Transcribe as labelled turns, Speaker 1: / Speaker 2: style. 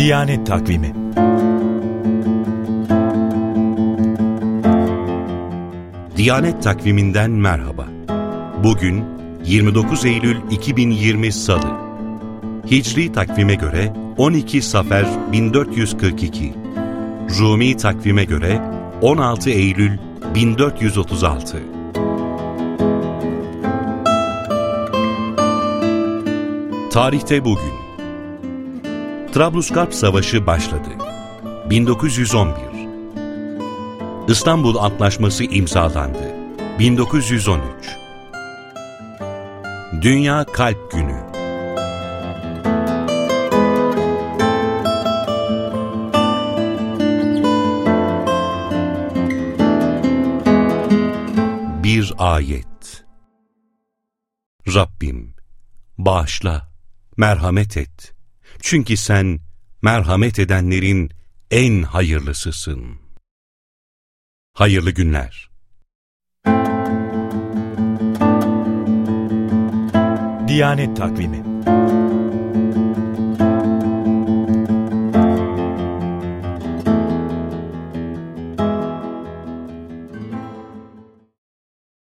Speaker 1: Diyanet Takvimi.
Speaker 2: Diyanet Takviminden merhaba. Bugün 29 Eylül 2020 Salı. Hicri takvime göre 12 Safer 1442. Rumi takvime göre 16 Eylül 1436. Tarihte bugün. Trablusgarp Savaşı başladı. 1911. İstanbul Antlaşması imzalandı. 1913. Dünya Kalp Günü. Bir ayet. Rabbim, bağışla, merhamet et. Çünkü sen merhamet edenlerin en hayırlısısın. Hayırlı günler.
Speaker 1: Diyanet Takvimi.